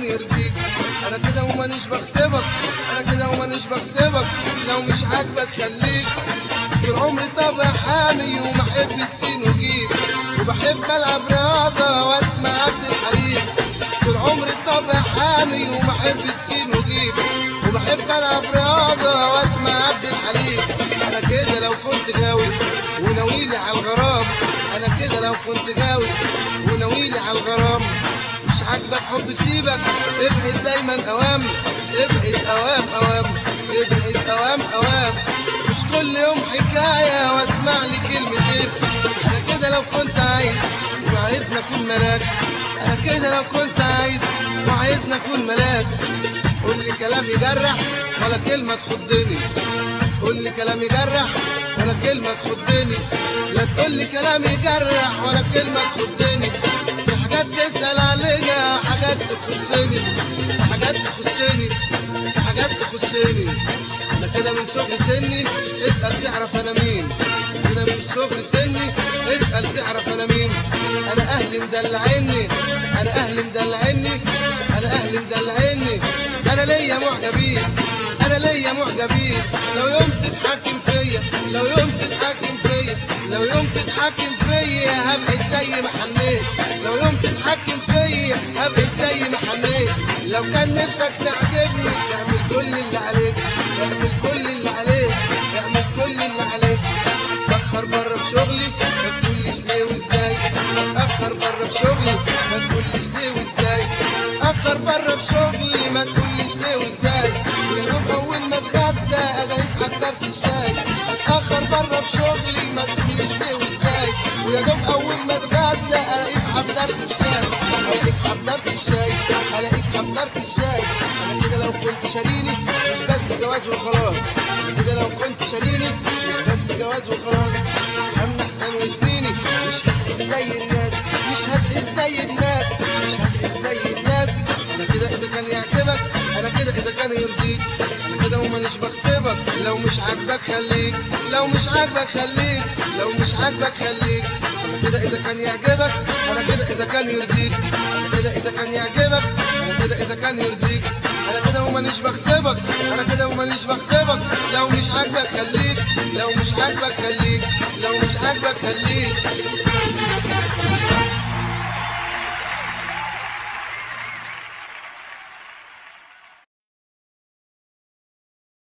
كان يرضيك. انا كده ومانيش بغصبك، انا كده ومانيش بغصبك، لو مش عاجبك خليك. طول عمري طبع حامي وبحب السين وجيب، وبحب العب رياضه واسمع عبد الحليم. طول عمري طبع حامي وبحب السين وجيب، وبحب العب رياضه واسمع عبد الحليم. انا كده لو كنت غاوي وناويلي على الغرام، انا كده لو كنت غاوي وناويلي على الغرام. مش عاجبك حب سيبك، ابعد دايما اوام، ابعد اوام اوام، ابعد اوام اوام. مش كل يوم حكايه واسمع لي كلمتين. انا كده لو كنت عايز وعايزني اكون ملاك، انا كده لو كنت عايز وعايزني اكون ملاك. قول لي كلام يجرح ولا كلمه تخضني، قول لي كلام يجرح ولا كلمه تخضني. لا تقول لي كلام يجرح ولا كلمه تخضني. في حاجات تسأل عليها، حاجات تخصني، حاجات تخصني، حاجات تخصني. انا كده من صغر سني اسأل تعرف انا مين، كده من صغر سني اسأل تعرف انا مين. انا اهلي مدلعيني، انا اهلي مدلعيني، انا اهلي مدلعيني. انا ليا معجبين، انا ليا معجبين. لو يوم تتحكم فيا، لو يوم تتحكم فيا، لو يوم تتحكم فيا هبعد زي ما حنيت، لو يوم تتحكم فيا هبعد زي ما حنيت. لو كان نفسك تعجبني اعمل كل اللي عليك، اعمل كل اللي عليك، اعمل كل اللي عليك. اتأخر بره في شغلي ما تقوليش ليه وازاي، اتأخر بره في شغلي ما تقوليش ليه وازاي، اتأخر بره في شغلي ما تقوليش ليه وازاي. يا دوب اول ما اتغدى الاقيك حضرت الشاي، اتأخر بره في شغلي ما تقوليش ليه وازاي. ويا دوب اول ما اتغدى الاقيك حضرت الشاي، الاقيك حضرت الشاي، الاقيك حضرت الشاي. انا كده لو كنت شاريني مش بس جواز وخلاص، انا كده لو كنت شاريني مش بس جواز وخلاص. اما احسن وسنيني مش هتقل زي الناس، مش هتقل زي الناس، مش هتقل زي الناس. انا كده اذا كان يعجبك، انا كده اذا كان يرضيك. انا كده ومانيش بغصبك، لو مش عاجبك خليك، لو مش عاجبك خليك، لو مش عاجبك خليك. انا كده اذا كان يعجبك، انا كده اذا كان يرضيك. انا كده اذا كان يعجبك، انا كده اذا كان يرضيك. انا كده ومانيش بغصبك، انا كده ومانيش بغصبك. لو مش عاجبك خليك، لو مش عاجبك خليك، لو مش عاجبك خليك.